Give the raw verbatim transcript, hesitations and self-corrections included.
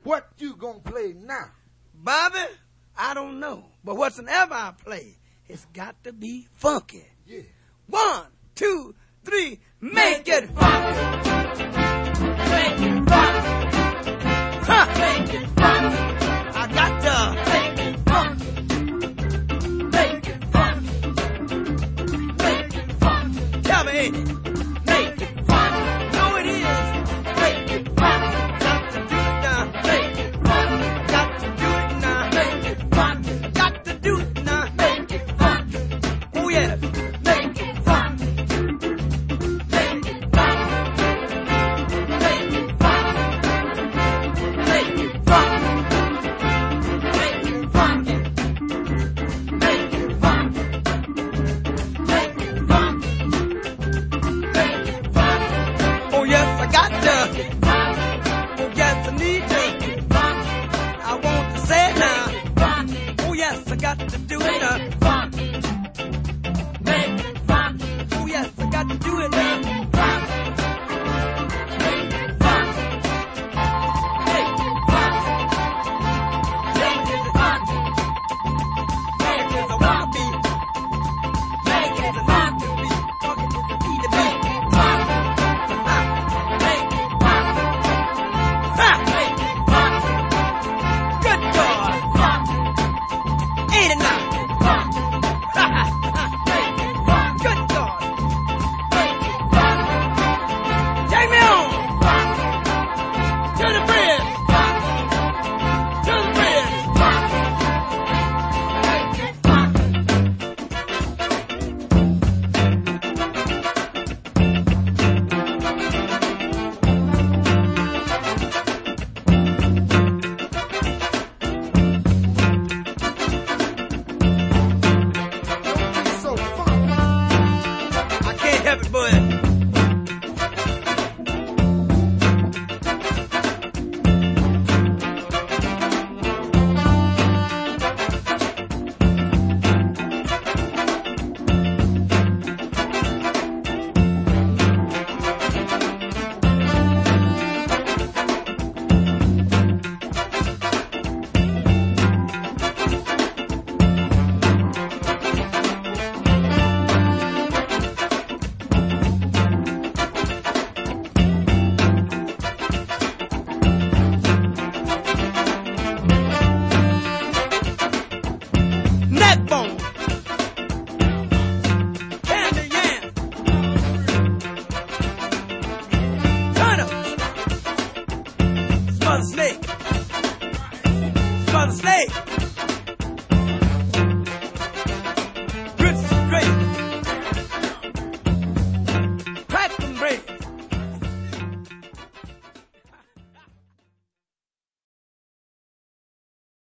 What you gonna play now? Bobby, I don't know. But whatsoever I play, it's got to be funky. Yeah. One, two, three, make it funky. Make it funky. Huh. Make it funky. I got to make it funky. Make it funky. Make it funky. Tell me, ain't it? Make it funky. No, it is. Make it funky. Got to do it now. Make it funky. Got to do it now. Make it funky. Got to do it now. Make it funky. Oh yeah. Make it funky. Make it funky. Make it funky. Make it funky. Make it funky. Make it funky. Make it funky. Make it funky. Oh yes, I got to. Oh yes, I need to. I want to say it now. Oh yes, I got to do it now. Oh yes, I got to do it now. Good God. Ain't it now? Good God. Take me on. To the bridge. To the bridge. So funky. I can't help it, boy. Neck bone. Candy yam. Turnips. Smother snake. Smother snake. Grits and gravy. Crack and bread.